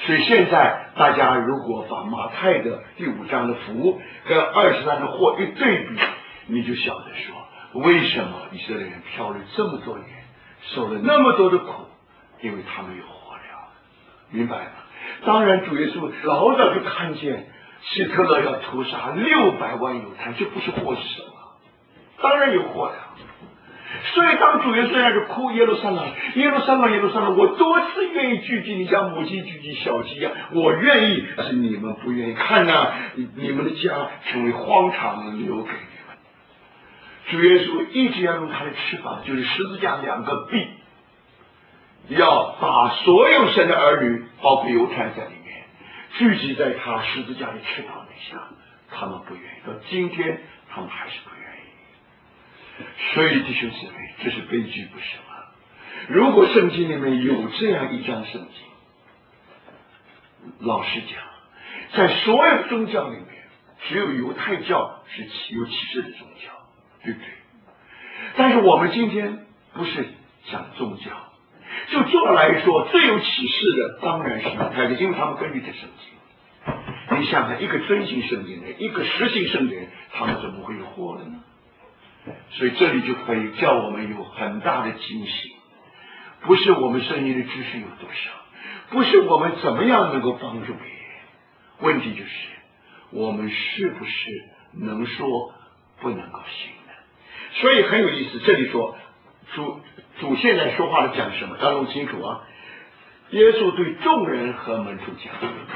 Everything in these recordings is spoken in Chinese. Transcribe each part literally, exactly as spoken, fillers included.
所以现在大家如果把马太的第五章的福跟二十三的祸一对比，你就晓得说，为什么以色列人漂了这么多年，受了那么多的苦，因为他们有火了，明白吗？当然主耶稣老早就看见希特勒要屠杀六百万犹太，这不是祸是什么？当然有祸了。所以当主耶稣在那哭耶路撒冷，耶路撒冷，耶路撒冷，我多次愿意聚集你，像母鸡聚集小鸡一样，我愿意，但是你们不愿意。看呐、啊，你们的家成为荒场，留给你们。主耶稣一直要用他的翅膀，就是十字架两个臂，要把所有神的儿女，包括犹太在里面，聚集在他十字架的翅膀底下。他们不愿意，到今天他们还是不愿意。所以弟兄姊妹，这是悲剧，不是吗？如果圣经里面有这样一章圣经，老实讲，在所有宗教里面，只有犹太教是有启示的宗教，对不对？但是我们今天不是讲宗教，就做来说，最有启示的当然是犹太教，因为他们根据这圣经。你想想，一个遵行圣经的，一个实行圣经的人，他们怎么会有祸了呢？所以这里就可以叫我们有很大的警醒，不是我们圣经的知识有多少，不是我们怎么样能够帮助别人，问题就是我们是不是能说不能够行的。所以很有意思，这里说主主现在说话的讲什么，要弄清楚啊。耶稣对众人和门徒讲，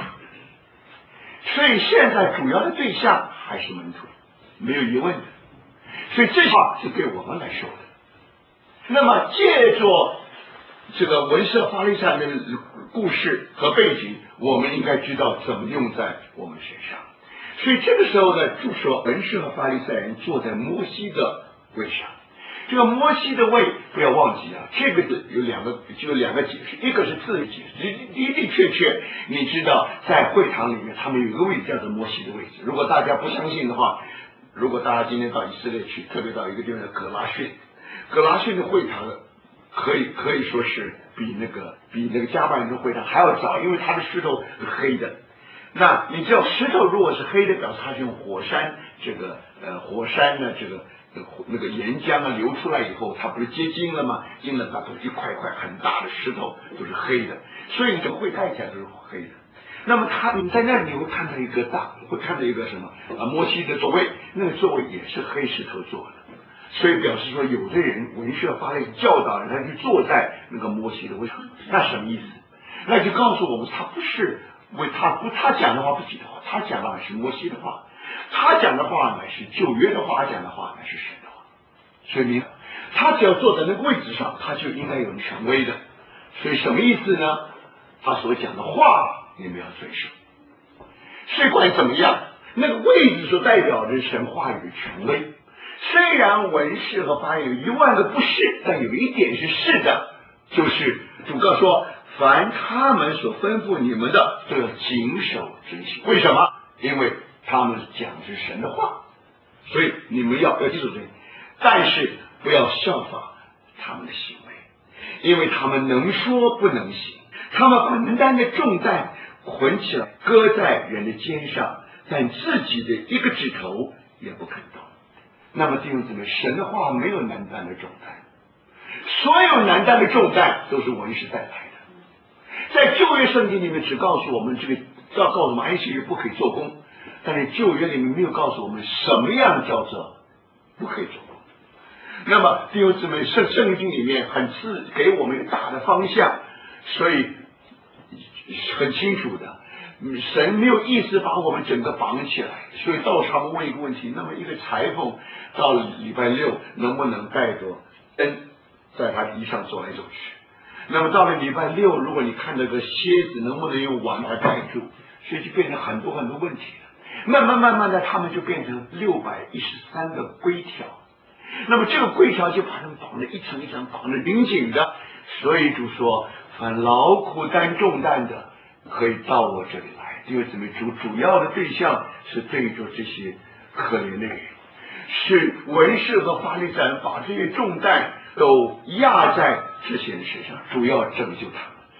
所以现在主要的对象还是门徒，没有疑问的。所以这话是对我们来说的。那么借着这个文士法利赛人的故事和背景，我们应该知道怎么用在我们身上。所以这个时候呢，就说文士和法利赛人坐在摩西的位上。这个摩西的位不要忘记啊，这个字有两个，就有两个解释，一个是字的解释，的的确确，你知道在会堂里面他们有一个位置叫做摩西的位置。如果大家不相信的话，如果大家今天到以色列去，特别到一个地方叫葛拉逊，葛拉逊的会堂可以可以说是比那个比那个加百列会堂还要早，因为它的石头是黑的。那你知道石头如果是黑的，表示它是用火山这个呃火山呢这个那个岩浆啊流出来以后，它不是结晶了吗？晶了它都一块块很大的石头都是黑的，所以你这会看起来都是黑的。那么他你在那里你会看到一个大，会看到一个什么啊？摩西的座位，那个座位也是黑石头做的，所以表示说，有的人文士法利赛教导人他就坐在那个摩西的位上，那什么意思？那就告诉我们，他不是为他不他讲的话不记得话，他讲的是摩西的话，他讲的话呢是旧约的话，他讲的话呢是神的话，所以你他只要坐在那个位置上，他就应该有权威的。所以什么意思呢？他所讲的话你们要遵守。所以不管怎么样，那个位置所代表的神话语的权威。虽然文士和法利赛有一万个不是，但有一点是是的，就是主告说，凡他们所吩咐你们的，都要谨守遵行。为什么？因为他们讲的是神的话，所以你们要要记住这个。但是不要效法他们的行为，因为他们能说不能行。他们把难担的重担捆起来，搁在人的肩上，但自己的一个指头也不肯动。那么弟兄姊妹，神的话没有难担的重担，所有难担的重担都是文士带来的。在旧约圣经里面只告诉我们这个，要告诉我们安息日不可以做工，但是旧约里面没有告诉我们什么样叫做不可以做工。那么弟兄姊妹，圣圣经里面很自给我们一个大的方向，所以很清楚的，神没有意思把我们整个绑起来。所以到他们问一个问题，那么一个裁缝到礼拜六能不能带着灯在他衣上走来走去？那么到了礼拜六，如果你看到个蝎子，能不能用网来盖住？所以就变成很多很多问题了。慢慢慢慢的，他们就变成六百一十三个规条。那么这个规条就把他们绑得一层一层绑得紧紧的。所以主说，凡劳苦担重担的，可以到我这里来。弟兄姊妹，主主要的对象是对着这些可怜的人，是文士和法利赛人把这些重担都压在这些人身上，主要拯救他们。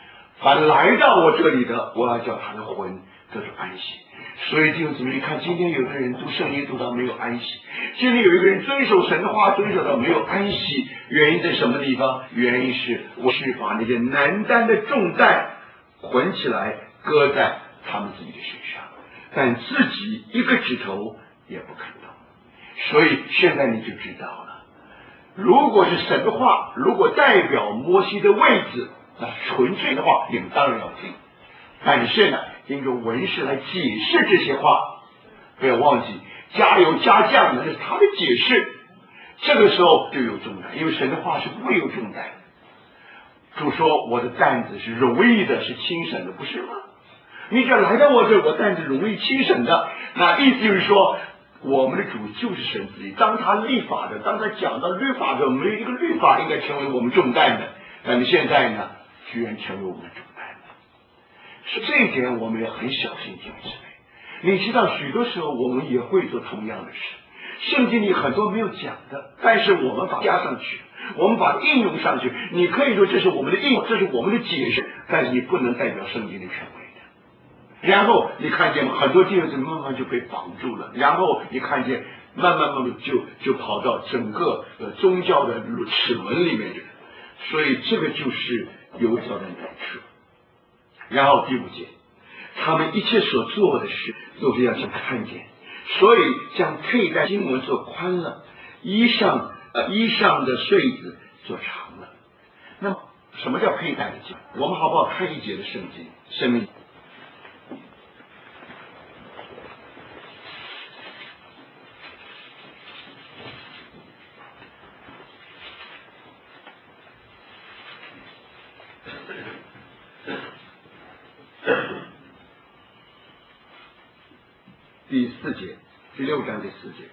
凡来到我这里的，我要叫他的魂得到安息。所以弟兄姊妹，你看今天有的人读圣经读到没有安息，今天有一个人遵守神的话遵守到没有安息，原因在什么地方？原因是我是把那些难担的重担捆起来搁在他们自己的身上，但自己一个指头也不肯动。所以现在你就知道了，如果是神的话，如果代表摩西的位置，那纯粹的话你们当然要听，但是呢，因着文士来解释这些话，不要忘记加油加酱的那是他的解释，这个时候就有重担，因为神的话是不会有重担。主说我的担子是容易的，是轻省的，不是吗？你只要来到我这，我担子容易轻省的，那意思就是说我们的主就是神自己。当他立法的，当他讲到律法的，没有一个律法应该成为我们重担的，但是现在呢，居然成为我们的重担。是这一点我们要很小心弟兄姊妹。你知道许多时候我们也会做同样的事，圣经里很多没有讲的，但是我们把它加上去，我们把它应用上去。你可以说这是我们的应用，这是我们的解释，但是你不能代表圣经的权威的。然后你看见很多弟兄姊妹慢慢就被绑住了，然后你看见慢慢慢慢就就跑到整个呃宗教的齿轮里面去，所以这个就是有教的难处。然后第五节，他们一切所做的事都是要想看见，所以将佩戴经文做宽了，衣上呃衣上的穗子做长了。那么什么叫佩戴的经？我们好不好看一节的圣经？生命第四节，第六章第四节，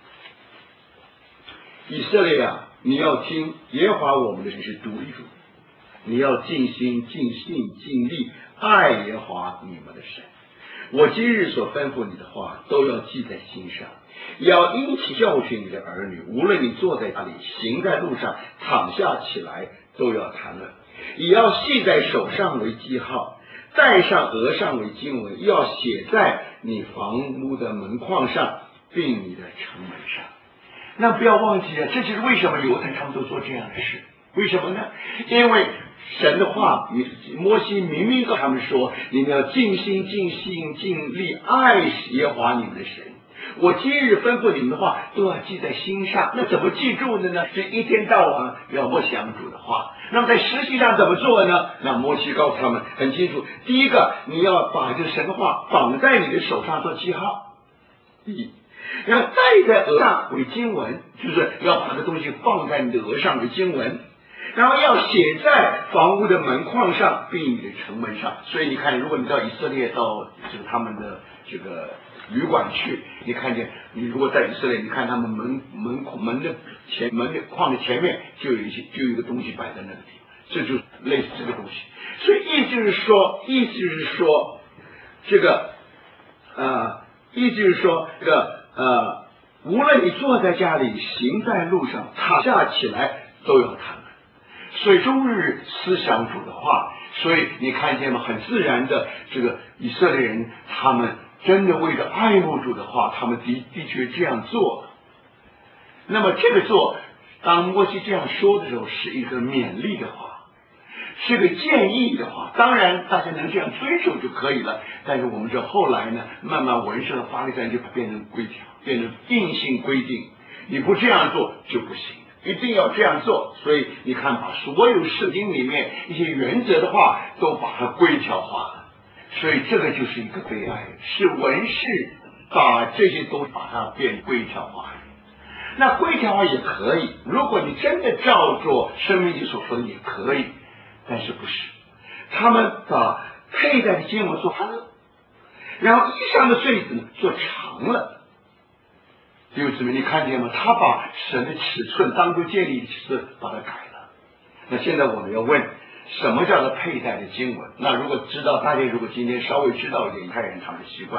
以色列啊，你要听耶和华我们的神是独一主，你要尽心尽性尽力爱耶和华你们的神。我今日所吩咐你的话都要记在心上，要殷勤教训你的儿女，无论你坐在家里，行在路上，躺下起来，都要谈论，也要系在手上为记号，戴上额上为经文，要写在你房屋的门框上，并你的城门上。那不要忘记啊，这就是为什么犹太他们都做这样的事。为什么呢？因为神的话，摩西明明跟他们说，你们要尽心尽性尽力爱耶和华你们的神。我今日吩咐你们的话都要记在心上。那怎么记住的呢？是一天到晚要默想主的话。那么在实际上怎么做呢？那摩西告诉他们很清楚，第一个，你要把这神的话绑在你的手上做记号。第一，要戴在额上为经文，就是要把这东西放在你的额上为经文，然后要写在房屋的门框上，并你的城门上。所以你看，如果你到以色列，到这个他们的这个旅馆去，你看见你如果在以色列，你看他们门门门的前门的框的前面就有一些就有一个东西摆在那个地方，这就类似这个东西。所以意思是说，意思是说这个呃，意思是说这个呃，无论你坐在家里，行在路上，躺下起来，都要谈论。所以终日思想主的话，所以你看见吗？很自然的，这个以色列人他们真的为了爱慕主的话，他们的的确这样做。那么这个做，当摩西这样说的时候，是一个勉励的话，是个建议的话。当然大家能这样遵守就可以了，但是我们这后来呢，慢慢文士和法利赛人就变成规条，变成硬性规定，你不这样做就不行，一定要这样做。所以你看，把所有圣经里面一些原则的话都把它规条化了。所以这个就是一个悲哀，是文士把这些东西把它变规条化。那规条化也可以，如果你真的照做申命记所说的也可以，但是不是他们把佩戴的经文做宽了，然后衣上的穗子呢做长了。弟兄姊妹，你看见吗？他把神的尺寸当初建立的尺寸把它改了。那现在我们要问，什么叫做佩戴的经文？那如果知道，大家如果今天稍微知道一点犹太人他们的习惯，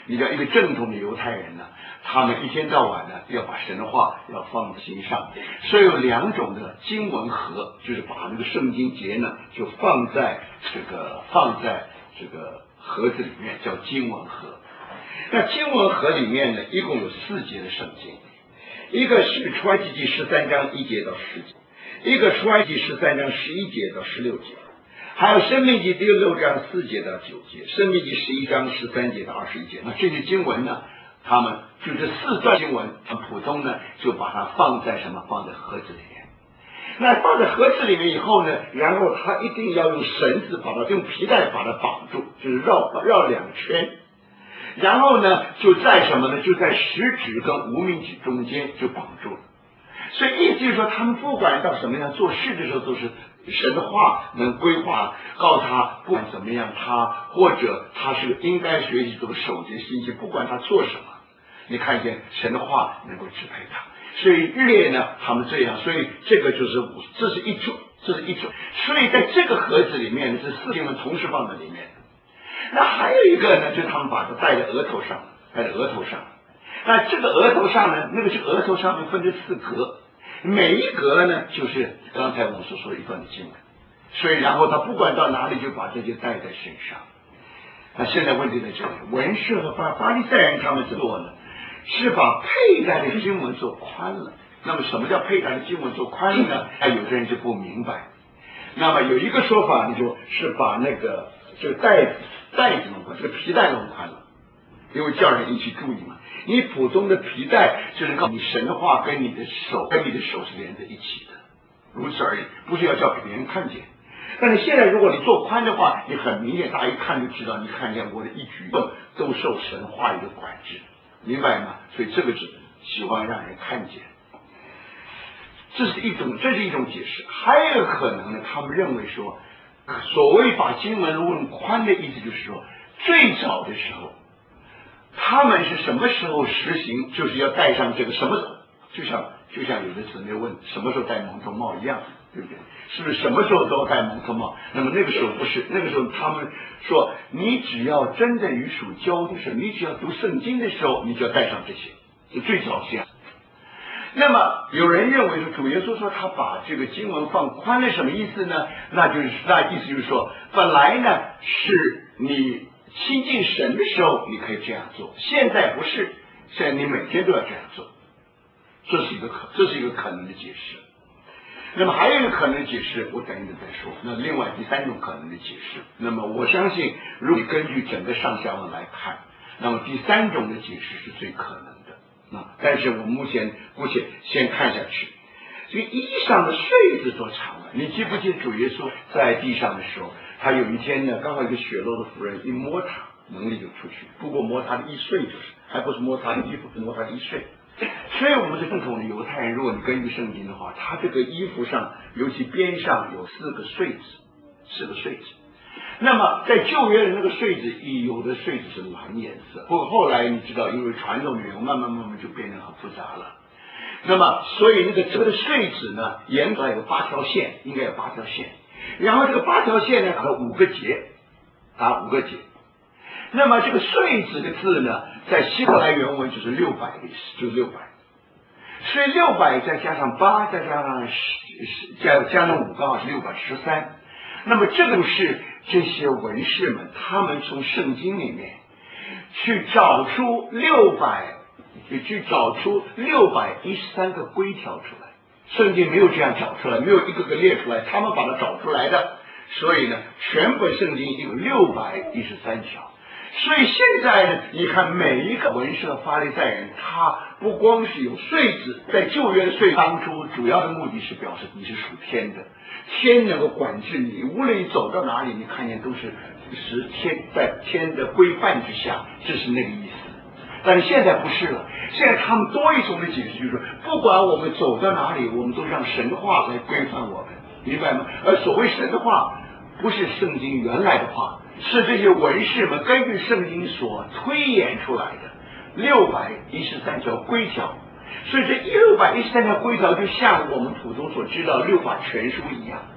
你叫一个正统的犹太人呢，他们一天到晚呢要把神的话要放在心上，所以有两种的经文盒，就是把那个圣经节呢就放在这个放在这个盒子里面，叫经文盒。那经文盒里面呢，一共有四节的圣经，一个是出埃及记十三章一节到十节，一个出埃及十三章十一节到十六节，还有申命记第六章四节到九节，申命记十一章十三节到二十一节。那这些经文呢，他们就这四段经文，普通呢就把它放在什么？放在盒子里面。那放在盒子里面以后呢，然后他一定要用绳子把它用皮带把它绑住，就是绕绕两圈。然后呢，就在什么呢？就在食指跟无名指中间就绑住了。所以意思就是说，他们不管到什么样做事的时候，都是神的话能规划，告诉他不管怎么样，他或者他是应该学习这个守节心情，不管他做什么，你看见神的话能够支配他。所以日夜呢，他们这样，所以这个就是这是一种，这是一种。所以在这个盒子里面，这四经文同时放在里面。那还有一个呢，就是他们把它戴在额头上，戴在额头上。那这个额头上呢，那个是额头上面分成四格，每一格呢就是刚才我们所说的一段的经文。所以然后他不管到哪里就把这些带在身上。那现在问题在这里，文士和法法利赛人他们做呢，是把佩戴的经文做宽了。那么什么叫佩戴的经文做宽了呢？哎，有的人就不明白。那么有一个说法，你说是把那个这个带子带子弄宽，这个皮带弄宽了，因为叫人引起注意嘛。你普通的皮带就是告诉你神的话跟你的手跟你的手是连在一起的，如此而已，不是要叫别人看见。但是现在如果你做宽的话，你很明显，大家一看就知道，你看见我的一举动都受神话语的管制，明白吗？所以这个是喜欢让人看见。这是一种，这是一种解释。还有可能呢，他们认为说，所谓把经文论宽的意思，就是说，最早的时候，他们是什么时候实行，就是要戴上这个什么，就像就像有的姊妹问什么时候戴蒙头帽一样，对不对？是不是什么时候都要戴蒙头帽？那么那个时候不是，那个时候他们说，你只要真的与属交的时候，你只要读圣经的时候，你就要戴上这些，就最早这样。那么有人认为说，主耶稣说他把这个经文放宽了，什么意思呢？那就是那意思就是说，本来呢是你亲近神的时候你可以这样做，现在不是，现在你每天都要这样做，这是一个可这是一个可能的解释。那么还有一个可能的解释，我等一等再说。那另外第三种可能的解释，那么我相信，如果你根据整个上下文来看，那么第三种的解释是最可能的。啊，但是我们目前姑且先看下去。所以衣裳的穗子做长了，你记不记得主耶稣在地上的时候，他有一天呢，刚好一个血漏的妇人一摸他，能力就出去，不过摸他的衣穗就是，还不是摸他的衣服，是摸他的衣穗。所以我们是正统的犹太人，如果你根据圣经的话，他这个衣服上，尤其边上有四个穗子，四个穗子。那么在旧约的那个穗子，有的穗子是蓝颜色，不过后来你知道，因为传统的原因，慢慢慢慢就变得很复杂了。那么所以那个这个穗子呢，严格有八条线，应该有八条线。然后这个八条线呢，有五个节，啊，五个节。那么这个穗子的字呢，在希伯来原文就是六百的意思，就是六百。所以六百再加上八，再加上十，加加上五，刚好是六百十三。那么这个是这些文士们，他们从圣经里面去找出六百，去找出六百一十三个规条出来。圣经没有这样找出来，没有一个个列出来，他们把它找出来的。所以呢，全本圣经有六百一十三条。所以现在呢，你看每一个文士和法利赛人，他不光是有穗子，在旧约的穗当初主要的目的是表示你是属天的，天能够管制你，无论你走到哪里，你看见都是是天在天的规范之下，这是那个意思。但是现在不是了，现在他们多一重的解释，就是说，不管我们走到哪里，我们都让神的话来规范我们，明白吗？而所谓神的话，不是圣经原来的话，是这些文士们根据圣经所推演出来的六百一十三条规条。所以这六百一十三条规条就像我们普通所知道六法全书一样，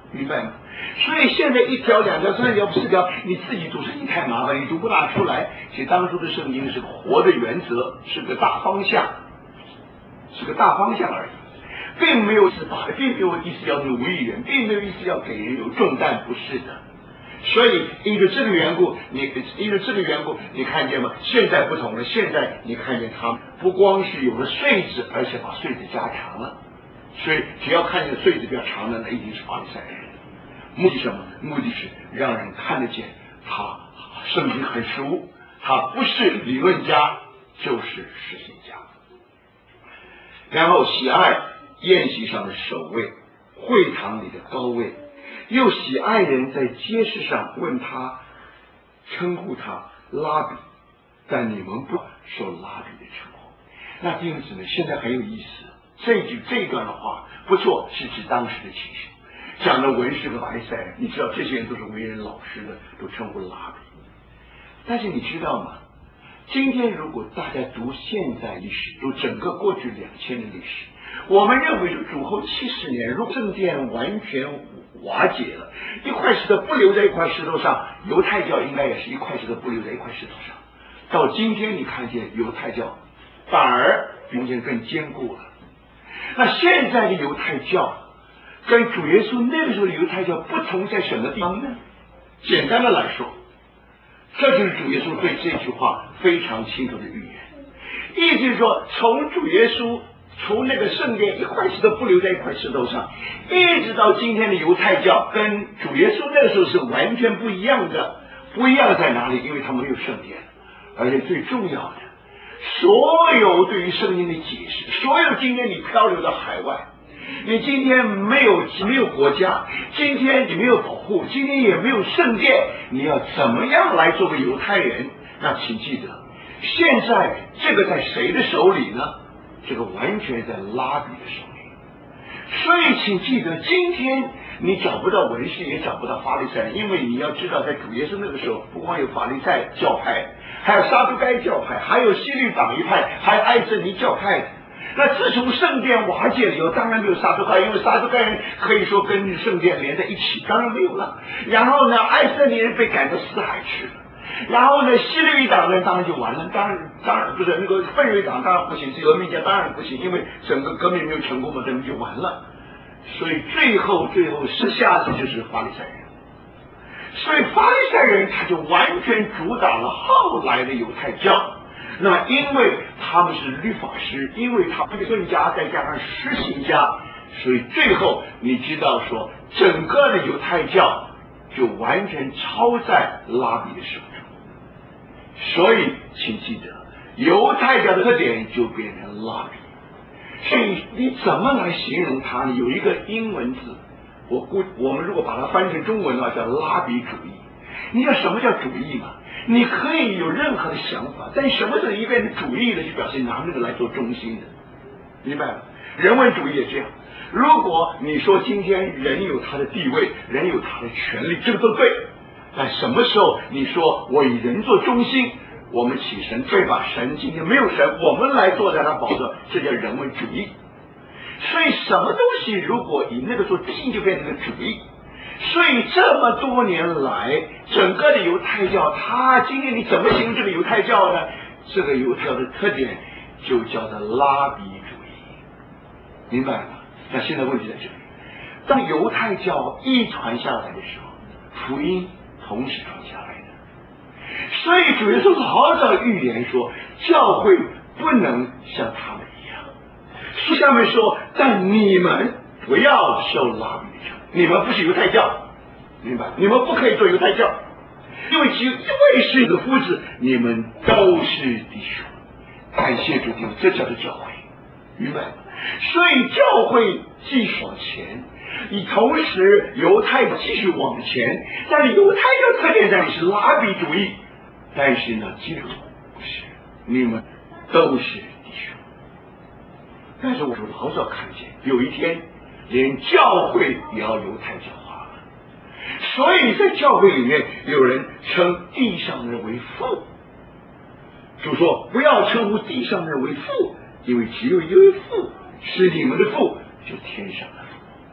明白吗？所以现在一条、两条、三条、四条，你自己读圣经太麻烦，你读不大出来。其实当初的圣经是个活的原则，是个大方向，是个大方向而已，并没有是把，并没有意思要奴役人，并没有意思要给人有重担，不是的。所以因着这个缘故，你因着这个缘故，你看见吗？现在不同了，现在你看见他们不光是有了穗子，而且把穗子加长了。所以只要看见穗子比较长的，那一定是法利赛人。目的什么？目的是让人看得见他圣经很熟，他不是理论家，就是实行家。然后喜爱宴席上的首位，会堂里的高位，又喜爱人在街市上问他，称呼他拉比，但你们不受拉比的称呼。那弟兄姊妹，现在很有意思。这句这一段的话不错，是指当时的情形，讲的文士和法利赛人。你知道这些人都是为人老实的，都称呼拉比。但是你知道吗？今天如果大家读现在历史，读整个过去两千年历史，我们认为是主后七十年，如果圣殿完全瓦解了，一块石头不留在一块石头上，犹太教应该也是一块石头不留在一块石头上。到今天你看见犹太教反而比以前更坚固了。那现在的犹太教跟主耶稣那个时候的犹太教不同在什么地方呢？简单的来说，这就是主耶稣对这句话非常清楚的预言。意思是说，从主耶稣从那个圣殿一块石头不留在一块石头上，一直到今天的犹太教跟主耶稣那个时候是完全不一样的。不一样在哪里？因为他们没有圣殿，而且最重要的，所有对于圣经的解释，所有今天你漂流到海外，你今天没有没有国家，今天你没有保护，今天也没有圣殿，你要怎么样来做个犹太人？那请记得，现在这个在谁的手里呢？这个完全在拉比的手里。所以请记得，今天你找不到文士，也找不到法利赛人，因为你要知道，在主耶稣那个时候，不光有法利赛教派，还有撒都该教派，还有希律党一派，还有爱瑟尼教派。那自从圣殿瓦解了以后，当然没有撒都该，因为撒都该人可以说跟圣殿连在一起，当然没有了。然后呢，爱瑟尼人被赶到死海去了。然后呢，希律党人当然就完了，当然当然不是那个奋锐党当然不行，革命家当然不行，因为整个革命没有成功嘛，这就完了。所以最后最后剩下的就是法利赛人。所以法利赛人他就完全主导了后来的犹太教。那么因为他们是律法师，因为他们更加再加上施行家，所以最后你知道说，整个的犹太教就完全超在拉比的手中。所以请记得，犹太教的特点就变成拉比。所以你怎么来形容它呢？有一个英文字，我估我们如果把它翻成中文的话，叫拉比主义。你知道什么叫主义吗？你可以有任何的想法，但什么是一变成主义的，就表示拿那个来做中心的，明白吗？人文主义也这样。如果你说今天人有他的地位，人有他的权利，这个都对。但什么时候你说我以人做中心，我们起神，对吧？神今天没有神，我们来坐在他宝座，这叫人文主义。所以什么东西如果以那个做中心，就变成了主义。所以这么多年来，整个的犹太教，它今天你怎么形容这个犹太教呢？这个犹太教的特点就叫做拉比主义，明白吗？那现在问题在这里，当犹太教一传下来的时候，福音同时传下来的。所以主耶稣好早预言说，教会不能像他们一样。书下面说，但你们不要受拉比的教，你们不是犹太教，明白？你们不可以做犹太教，因为只有一位是一个夫子，你们都是弟兄。感谢主，这叫做教会，明白吗？所以教会继续往前，以同时犹太继续往前，但是犹太教特点在里是拉比主义，但是呢，基督不是，你们都是弟兄。但是我老早看见有一天连教会也要犹太教化了，所以在教会里面有人称地上人为父，主说不要称呼地上人为父，因为只有一位父，是你们的父，就天上的父。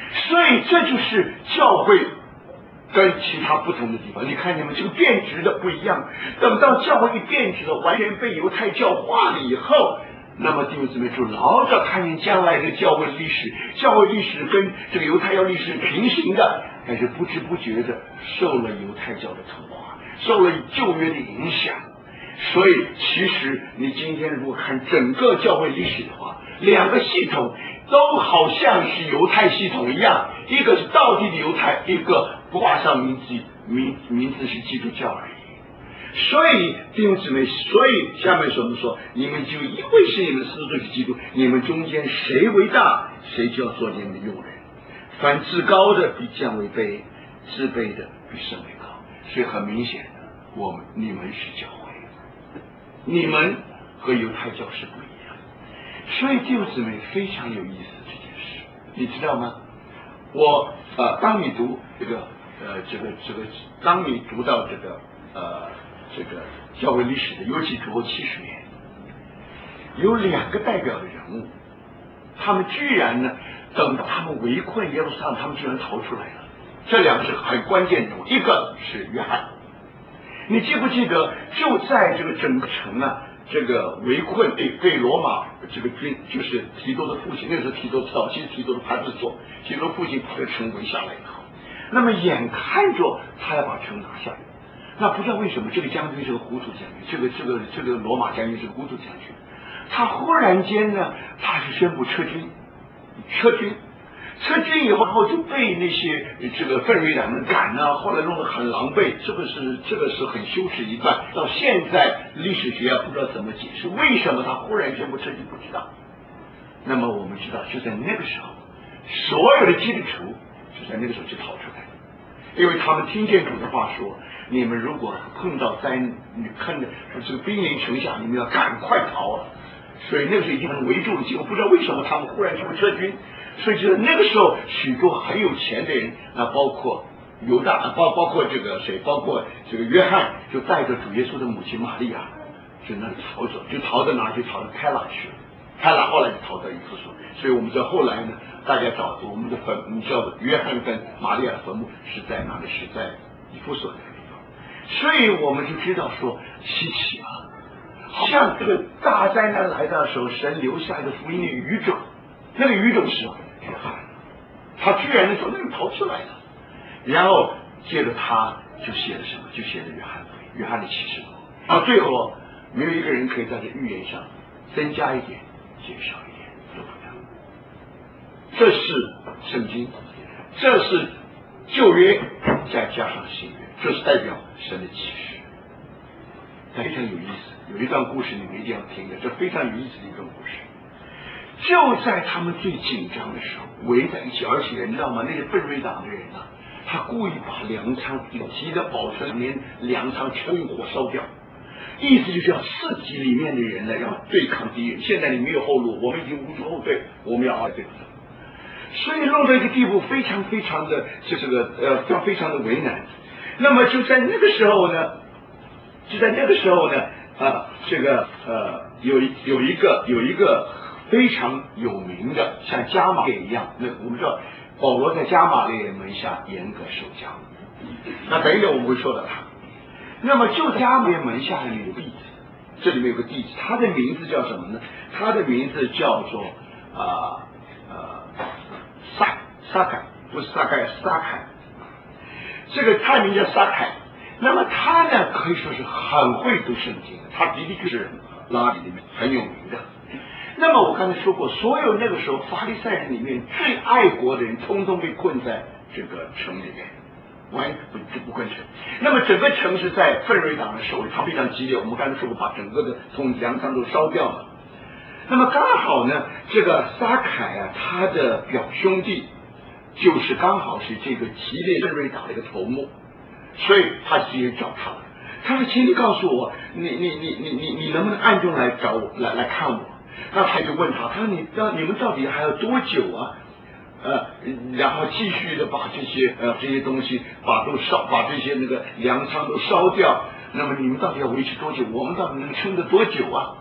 所以这就是教会跟其他不同的地方。你看你们这个变质的不一样，等到教会一变质的完全被犹太教化了以后，那么弟兄姊妹就牢着看见将来的教会历史，教会历史跟这个犹太教历史平行的，但是不知不觉的受了犹太教的同化，受了旧约的影响。所以其实你今天如果看整个教会历史的话，两个系统都好像是犹太系统一样，一个是道地的犹太，一个挂上名字名名字是基督教而已。所以弟兄姊妹，所以下面说我们说，你们就因为是你们师尊是基督，你们中间谁为大，谁就要做你们的用人。凡至高的比降为卑，自卑的比升为高。所以很明显的，我们你们是教会，你们和犹太教是不一样。所以弟兄姊妹非常有意思这件事，你知道吗？我呃，当你读这个呃这个这个，当你读到这个呃这个教会历史的，尤其之后七十年，有两个代表的人物，他们居然呢，等到他们围困耶路撒冷，他们居然逃出来了。这两个是很关键人物，一个是约翰。你记不记得，就在这个整个城啊，这个围困被被罗马这个军，就是提多的父亲，那个时候提多早期提多的派出所，提多父亲把这个城围下来以后，那么眼看着他要把城拿下来，那不知道为什么这个将军是个糊涂将军，这个这个这个罗马将军是个糊涂将军，他忽然间呢，他是宣布撤军，撤军。撤军以后，然后就被那些这个奋锐党们赶啊，后来弄得很狼狈，这个是这个是很羞耻一段。到现在历史学家不知道怎么解释，为什么他忽然宣布撤军，不知道。那么我们知道，就在那个时候，所有的基督徒就在那个时候就逃出来了，因为他们听见主的话说：你们如果碰到灾，你看着这个兵临城下，你们要赶快逃啊！所以那个时候已经很围住了，结果不知道为什么他们忽然就撤军。所以就在那个时候，许多很有钱的人啊，包括犹大，包包括这个谁，包括这个约翰，就带着主耶稣的母亲玛利亚，就那里逃走，就逃到哪里？就逃到开拉去了。开拉后来就逃到以弗所，所以我们在后来呢，大家找我们的坟，你知道约翰跟玛利亚的坟墓是在哪里？是在以弗所那个地方。所以我们就知道说，稀奇啊，好像这个大灾难来的时候，神留下一个福音的语种，那个语种是约翰，他居然从那里逃出来了，然后接着他就写了什么？就写了约翰福音，约翰的启示录。然后最后没有一个人可以在这预言上增加一点、减少一点都不能。这是圣经，这是旧约，再加上新约，这是代表神的启示。非常有意思，有一段故事你们一定要听的，这非常有意思的一段故事。就在他们最紧张的时候，围在一起，而且你知道吗？那些奋锐党的人啊，他故意把粮仓紧急的保存，连粮仓全用火烧掉，意思就是要刺激里面的人呢，要对抗敌人。现在你没有后路，我们已经无处后退，我们要挨对付。所以弄到一个地步，非常非常的就这个呃，非常非常的为难。那么就在那个时候呢，就在那个时候呢，啊，这个呃，有有一个有一个。非常有名的，像加马列一样，那我们知道保罗在加马列门下严格受教。那等一等我们会说到他。那么就加马列门下里有个弟子，这里面有个弟子，他的名字叫什么呢？他的名字叫做啊呃撒撒凯，不是撒凯，撒凯。这个他名叫撒凯。那么他呢，可以说是很会读圣经，他的的确是拉比里面很有名的。那么我刚才说过，所有那个时候法利赛人里面最爱国的人，通通被困在这个城里面，完不就不困城。那么整个城是在奋锐党的手里，他非常激烈。我们刚才说过，把整个的从粮仓都烧掉了。那么刚好呢，这个撒凯啊，他的表兄弟就是刚好是这个激烈奋锐党的一个头目，所以他直接找他了。他说：“请你告诉我，你你你你你你能不能暗中来找我，来来看我？”那他就问他，他说你到你们到底还要多久啊？呃，然后继续的把这些呃这些东西把都烧，把这些那个粮仓都烧掉。那么你们到底要维持多久？我们到底能撑得多久啊？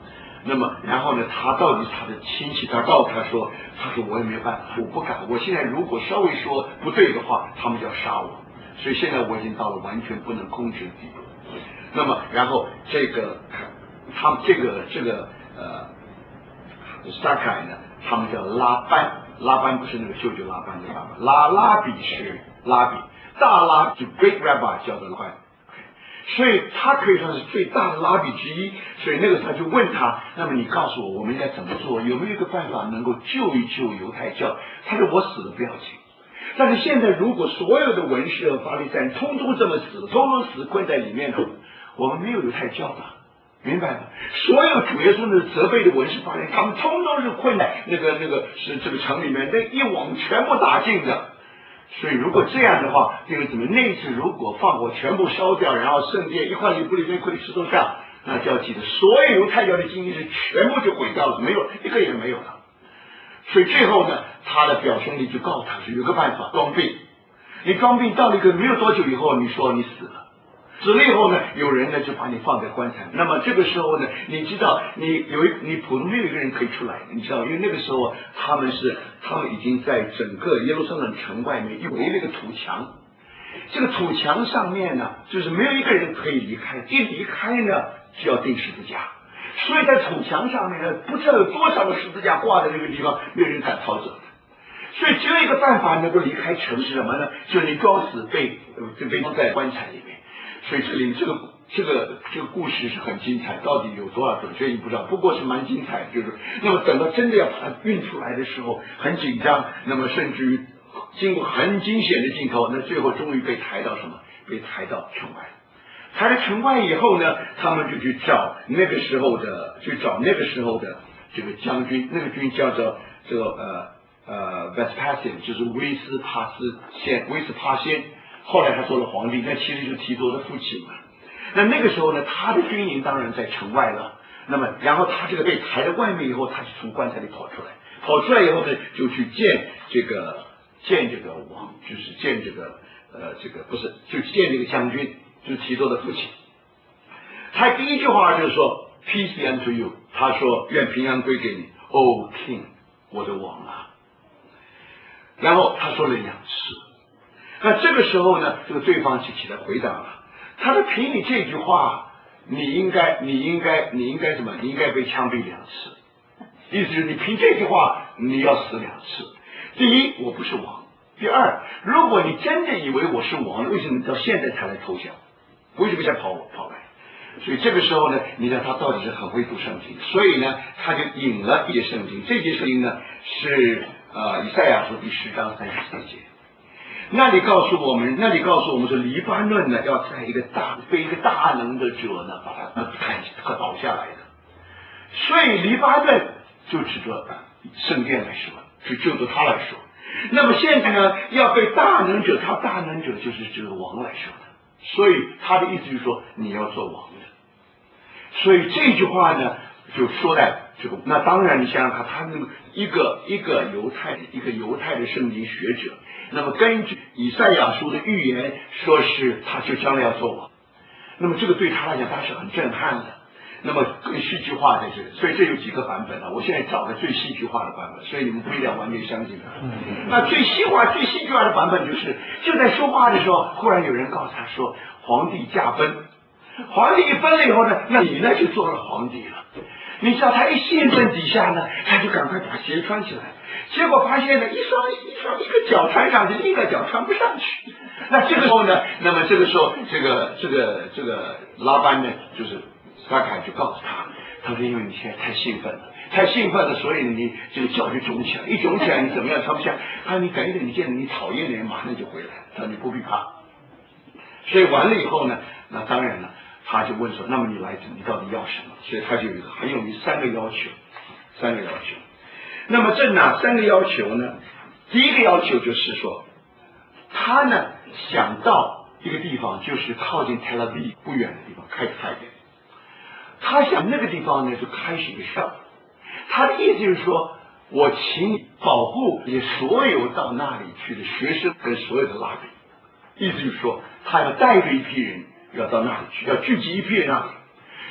那么然后呢，他到底他的亲戚，他告诉他说，他说我也没有办法，我不敢，我现在如果稍微说不对的话，他们就要杀我，所以现在我已经到了完全不能控制的地步。那么然后这个他们这个这个呃撒凯呢，他们叫拉班，拉班不是那个舅舅拉班的拉班，拉拉比是拉比，大拉就 Great Rabbi 叫做拉班。所以他可以算是最大的拉比之一，所以那个时候就问他，那么你告诉我我们应该怎么做，有没有一个办法能够救一救犹太教？他说我死了不要紧，但是现在如果所有的文士和法利赛人通通这么死了，通通死困在里面了，我们没有犹太教了，明白吗？所有主耶稣的责备的文士法利赛人，他们通通是困在那个那个是这个城里面，那一网全部打尽的。所以如果这样的话，这个怎么那一次如果放火全部烧掉，然后圣殿一块里不里面跪石头上，那就要记得所有犹太教的经济是全部就毁掉了，没有一个也没有了。所以最后呢，他的表兄弟就告诉他说有个办法，装病。你装病到了一个没有多久以后，你说你死了。死了以后呢，有人呢就把你放在棺材。那么这个时候呢，你知道你有一你普通没有一个人可以出来，你知道，因为那个时候他们是他们已经在整个耶路撒冷城外面围了一个土墙，这个土墙上面呢，就是没有一个人可以离开，一离开呢就要钉十字架，所以在土墙上面呢，不知道有多少个十字架挂在这个地方，没有人敢逃走。所以只有一个办法能够离开城是什么呢？就是你装死被呃被装在棺材里面。所以这里这个这个这个故事是很精彩，到底有多少准确你不知道，不过是蛮精彩。就是那么等到真的要把它运出来的时候，很紧张，那么甚至于经过很惊险的镜头，那最后终于被抬到什么？被抬到城外。抬到城外以后呢，他们就去找那个时候的，去找那个时候的这个将军，那个军叫做这个呃呃 Vespasian， 就是威斯帕斯先，威斯帕先。后来他做了皇帝，那其实就是提多的父亲嘛。那那个时候呢，他的军营当然在城外了。那么，然后他这个被抬到外面以后，他就从棺材里跑出来。跑出来以后呢，就去见这个见这个王，就是见这个呃这个不是，就见这个将军，就是提多的父亲。他第一句话就是说 ，Peace be unto you。他说愿平安归给你 ，O King， 我的王啊。然后他说了两次。那这个时候呢，这个对方就起来回答了，他说凭你这句话，你应该你应该你应该什么？你应该被枪毙两次。意思是你凭这句话你要死两次。第一，我不是王；第二，如果你真的以为我是王，为什么到现在才来投降？为什么才跑跑来？所以这个时候呢，你看他到底是很会读圣经，所以呢，他就引了一节圣经。这节圣经呢是呃以赛亚书第十章三十四节。那里告诉我们，那里告诉我们说，黎巴嫩呢要在一个大被一个大能的者呢把它砍和倒下来的，所以黎巴嫩就指着圣殿来说，就就着他来说。那么现在呢要被大能者，他大能者就是指着王来说的，所以他的意思就是说你要做王的。所以这句话呢就说在这个，那当然你想想看，他那个一个一个犹太一个犹太的圣经学者。那么根据以赛亚书的预言，说是他就将来要做王，那么这个对他来讲他是很震撼的。那么更戏剧化在这里，所以这有几个版本啊，我现在找的最戏剧化的版本，所以你们不一定要完全相信他。那最戏化最戏剧化的版本就是就在说话的时候，忽然有人告诉他说皇帝驾崩，皇帝一崩了以后呢，那你呢就做了皇帝了。你知道他一兴奋底下呢，他就赶快把鞋穿起来，结果发现呢，一双一双一个脚穿上去，另一个脚穿不上去。那这个时候呢，那么这个时候，这个这个这个拉班呢，就是撒凯就告诉他，他说因为你现在太兴奋了，太兴奋了，所以你这个脚就肿起来，一肿起来你怎么样穿不下？他说你等一等，你见你讨厌的人马上就回来，他说你不必怕。所以完了以后呢，那当然了。他就问说：“那么你来，你到底要什么？”所以他就有一个很有名三个要求，三个要求。那么这哪三个要求呢？第一个要求就是说，他呢想到一个地方，就是靠近tel aviv不远的地方，开始开点。他想那个地方呢就开始一个上，他的意思就是说，我请你保护你所有到那里去的学生跟所有的拉比，意思就是说，他要带着一批人。要到那里去，要聚集一批人那里，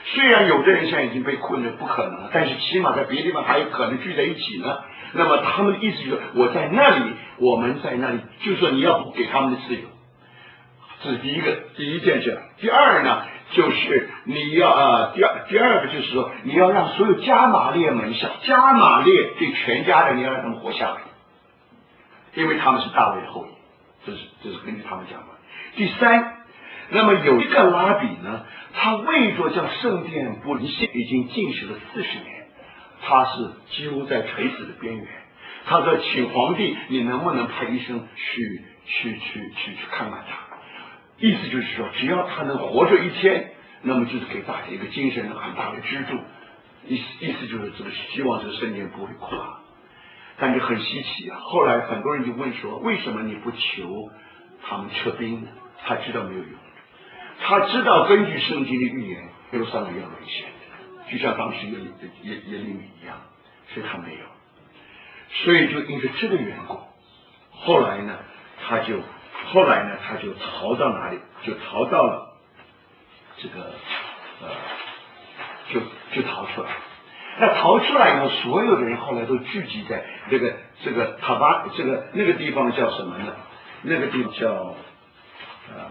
虽然有的人现在已经被困了，不可能了，但是起码在别的地方还有可能聚在一起呢。那么他们的意思就是，我在那里，我们在那里，就是说你要给他们的自由，这是第一个第一件事。第二呢，就是你要呃，第二第二个就是说，你要让所有加玛列门下，加玛列这全家的，你要让他们活下来，因为他们是大卫的后裔，这是这是根据他们讲的。第三。那么有一个拉比呢，他为着叫圣殿不离线，已经禁食了四十年，他是几乎在垂死的边缘。他说：“请皇帝，你能不能派医生去去去去去看看他？”意思就是说，只要他能活着一天，那么就是给大家一个精神很大的支柱。意思意思就是这个希望这个圣殿不会垮。但是很稀奇啊，后来很多人就问说：“为什么你不求他们撤兵呢？”他知道没有用。他知道根据圣经的预言，耶路撒冷要沦陷，就像当时耶耶耶利米一样，所以他没有，所以就因为这个缘故，后来呢，他就后来呢，他就逃到哪里？就逃到了这个呃，就就逃出来。那逃出来以后，所有的人后来都聚集在这个这个塔巴这个那个地方叫什么呢？那个地方叫呃。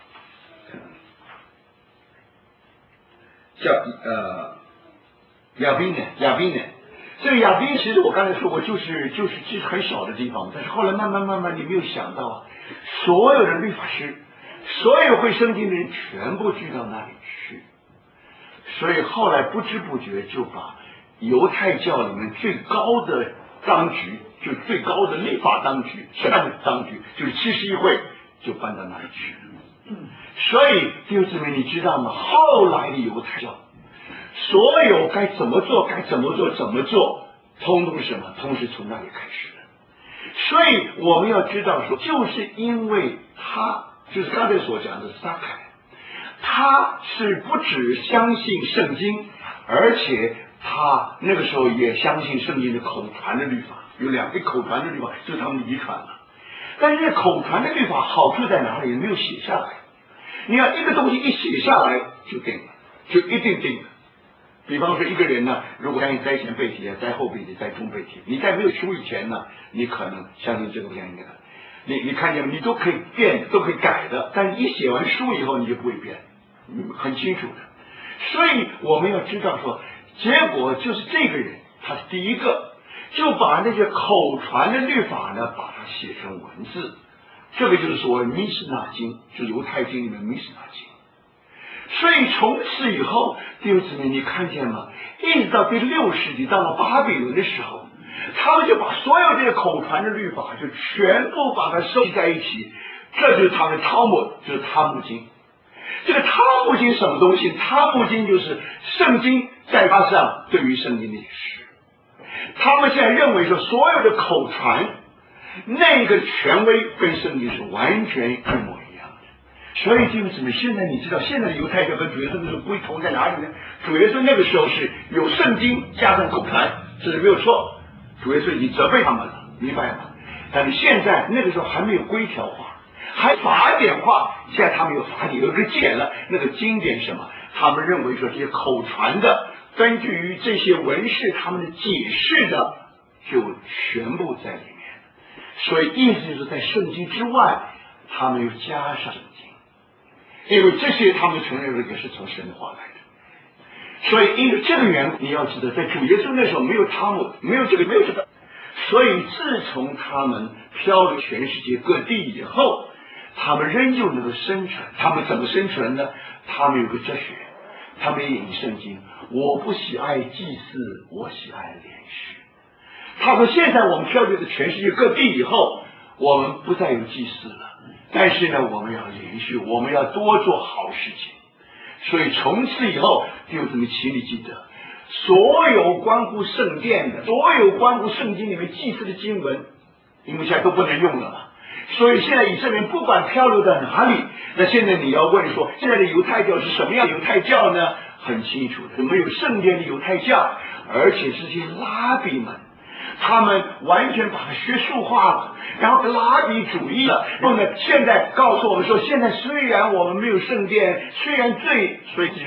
叫呃亚宾呢，亚宾呢，这个亚宾其实我刚才说过，就是就是其实很小的地方，但是后来慢慢慢慢，你没有想到啊，所有的律法师，所有会圣经的人全部聚到那里去，所以后来不知不觉就把犹太教里面最高的当局，就最高的立法当局，审判的当局，就是七十一会，就搬到那里去了。所以弟兄姊妹，你知道吗？后来的犹太教，所有该怎么做，该怎么做，怎么做，通通是什么？通是从那里开始的。所以我们要知道说，就是因为他，就是刚才所讲的撒开，他是不只相信圣经，而且他那个时候也相信圣经的口传的律法，有两个口传的律法，就是他们的遗传了。但是口传的律法好处在哪里？没有写下来。你要一个东西一写下来就定了，就一定定了。比方说一个人呢，如果相信在前背题、在后背题、在中背题，你在没有书以前呢，你可能相信这个不相信那个，你你看见你都可以变，都可以改的。但是一写完书以后，你就不会变，很清楚的。所以我们要知道说，结果就是这个人他是第一个，就把那些口传的律法呢，把它写成文字。这个就是所谓弥斯那经，就是犹太经里面弥斯那经。所以从此以后，弟兄姊妹，你看见吗？一直到第六世纪，到了巴比伦的时候，他们就把所有这些口传的律法，就全部把它收集在一起。这就是他们的汤姆，就是汤姆经。这个汤姆经什么东西？汤姆经就是圣经再加上对于圣经的解释。他们现在认为说，所有的口传，那个权威跟圣经是完全一模一样的。所以弟兄姊妹，现在你知道现在的犹太教跟主耶稣的不同在哪里呢？主耶稣那个时候是有圣经加上口传，这是没有错。主耶稣已经责备他们了，明白吗？但是现在那个时候还没有规条化，还法典化。现在他们有法典，有一个经了，那个经典是什么？他们认为说这些口传的，根据于这些文士他们的解释的，就全部在里面。所以意思就是在圣经之外，他们又加上圣经，因为这些他们承认的也是从神的话来的。所以因为这个缘故，你要知道，在主耶稣那时候没有他们，没有这个，没有这个。所以自从他们漂流全世界各地以后，他们仍旧能够生存。他们怎么生存呢？他们有个哲学，他们也引圣经。我不喜爱祭祀，我喜爱连续。他说现在我们漂流的全世界各地以后，我们不再有祭祀了，但是呢，我们要连续，我们要多做好事情。所以从此以后，弟兄姊妹，请你记得，所有关乎圣殿的，所有关乎圣经里面祭祀的经文，因为现在都不能用了嘛。所以现在以色列人不管漂流到哪里，那现在你要问说，现在的犹太教是什么样的犹太教呢？很清楚的，没有圣殿的犹太教，而且是些拉比们，他们完全把它学术化了，然后拉比主义了。然后呢，现在告诉我们说，现在虽然我们没有圣殿，虽然罪，所以是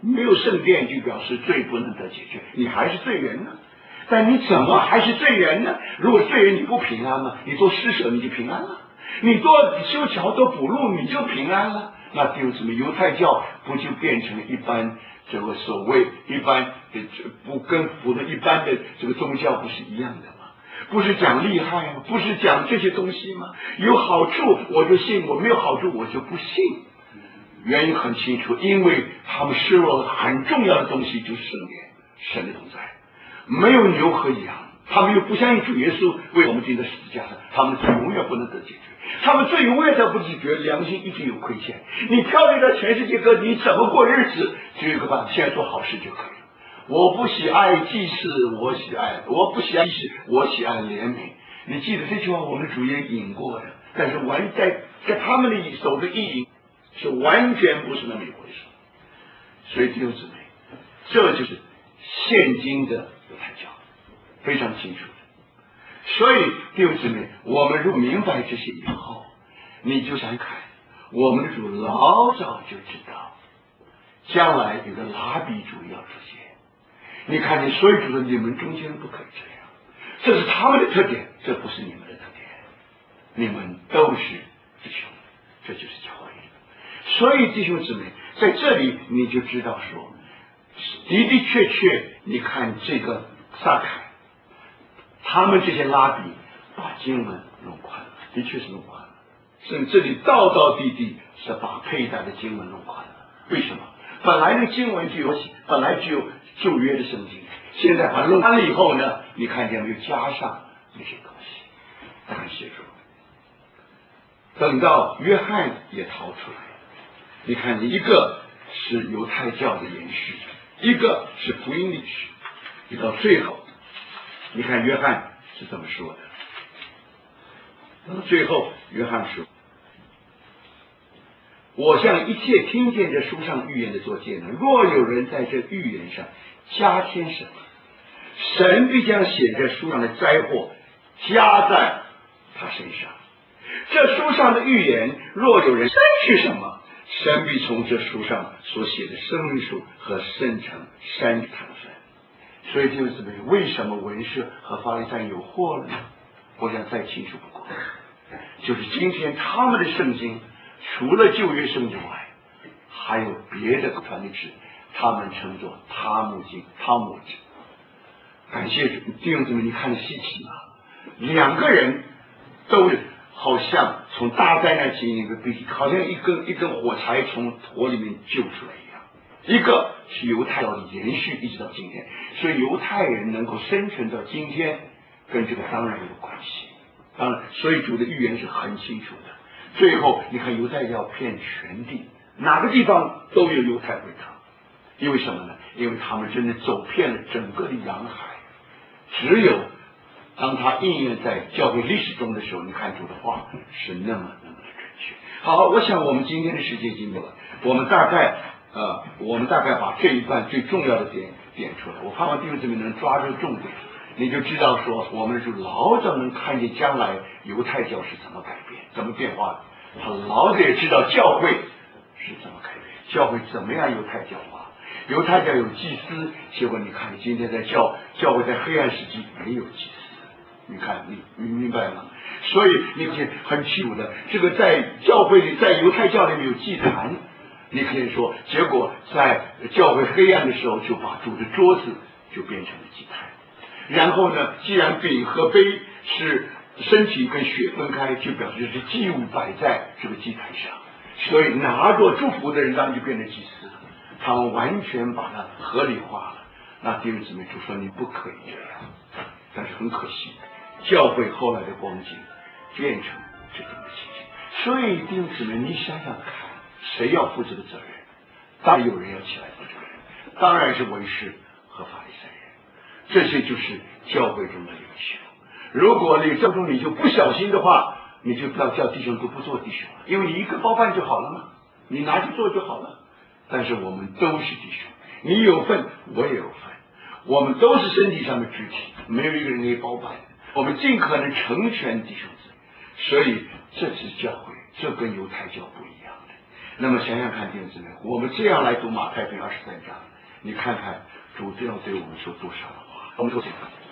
没有圣殿就表示罪不能得解决，你还是罪人呢。但你怎么还是罪人呢？如果罪人你不平安吗？你做施舍你就平安了，你做修桥做补路你就平安了。那弟兄姊妹，犹太教不就变成一般这个所谓一般的不跟服的一般的这个宗教不是一样的吗？不是讲厉害吗？不是讲这些东西吗？有好处我就信，我没有好处我就不信。原因很清楚，因为他们失落了很重要的东西，就是圣殿，神的同在。没有牛和羊，他们又不相信主耶稣为我们钉在十字架上，他们罪永远不能得解决，他们罪永远得不解决，良心一直有亏欠。你漂流在全世界各地，你怎么过日子？只有一个办法，现在做好事就可以了。我不喜爱祭祀，我喜爱我不喜爱祭祀，我喜爱怜悯。你记得这句话，我们主也引过的，但是完在在他们的手的意义是完全不是那么一回事。所以弟兄姊妹，这就是现今的犹太教，非常清楚的。所以弟兄姊妹，我们如果明白这些以后，你就想看，我们的主老早就知道，将来有个拉比主义要出现。你看见所以主说你们中间不可以这样，这是他们的特点，这不是你们的特点。你们都是弟兄，这就是教会。所以弟兄姊妹，在这里你就知道说，的的确确，你看这个撒凯，他们这些拉比把经文弄宽了，的确是弄宽了，甚至这里道道地地是把佩戴的经文弄宽了。为什么？本来的经文就有，本来就有旧约的圣经，现在把它弄宽了以后呢，你看见没有？加上那些东西，感谢主。等到约翰也逃出来，你看你一个是犹太教的延续，一个是福音历史，一到最后，你看约翰是怎么说的？那么最后约翰说：“我向一切听见这书上预言的做见证，若有人在这预言上加添什么，神必将写这书上的灾祸加在他身上。这书上的预言，若有人删去什么，神必从这书上所写的生命树和生成删去他的分。”所以弟兄姊妹，为什么文士和法利赛人有祸了呢？我想再清楚不过，就是今天他们的圣经除了旧约圣经外，还有别的传的纸，他们称作他木经、他木纸。感谢主，弟兄姊妹，你看得稀奇吗？两个人都是好像从大灾难经历一个悲剧，好像一根一根火柴从火里面救出来一样。一个是犹太教的延续，一直到今天，所以犹太人能够生存到今天，跟这个当然有关系。当然，所以主的预言是很清楚的。最后，你看犹太教遍全地，哪个地方都有犹太会堂，因为什么呢？因为他们真的走遍了整个的洋海。只有当他应验在教会历史中的时候，你看主的话是那么那么的准确。好，我想我们今天的时间已经到了，我们大概呃，我们大概把这一段最重要的点点出来。我盼望弟兄姊妹能抓住重点，你就知道说，我们是老早能看见将来犹太教是怎么改变、怎么变化的。他老早也知道教会是怎么改变，教会怎么样犹太教化。犹太教有祭司，结果你看，今天在教教会在黑暗时期没有祭司，你看你你明白吗？所以你可以很清楚的，这个在教会里，在犹太教里面有祭坛，你可以说，结果在教会黑暗的时候，就把主的桌子就变成了祭坛。然后呢，既然饼和杯是身体跟血分开，就表示是祭物摆在这个祭坛上，所以拿着祝福的人当然就变成祭司了。他们完全把它合理化了。那弟兄姊妹就说你不可以这样，但是很可惜，教会后来的光景变成这种的情形。所以弟兄姊妹，你想想看，谁要负这个责任？当然有人要起来负责任，当然是文士和法利赛人，这些就是教会中的领袖。如果你当中你就不小心的话，你就不要叫弟兄都不做弟兄了，因为你一个包办就好了嘛，你拿去做就好了。但是我们都是弟兄，你有份我也有份，我们都是身体上的肢体，没有一个人可以包办，我们尽可能成全弟兄姊妹。所以这是教会，这跟犹太教不一样的。 那么想想看，弟兄姊妹，我们这样来读马太福音二十三章，你看看主这样对我们说多少的话，我们说这个。